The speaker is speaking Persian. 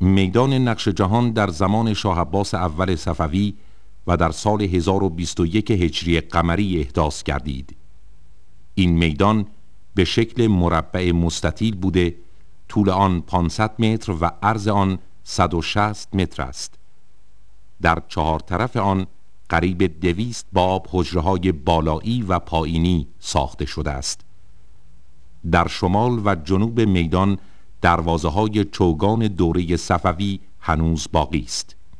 میدان نقش جهان در زمان شاه عباس اول صفوی و در سال 1021 هجری قمری احداث گردید. این میدان به شکل مربع مستطیل بوده، طول آن 500 متر و عرض آن 160 متر است. در 4 طرف آن قریب 200 باب حجره‌های بالایی و پایینی ساخته شده است. در شمال و جنوب میدان دروازه‌های چوگان دوره صفوی هنوز باقی است.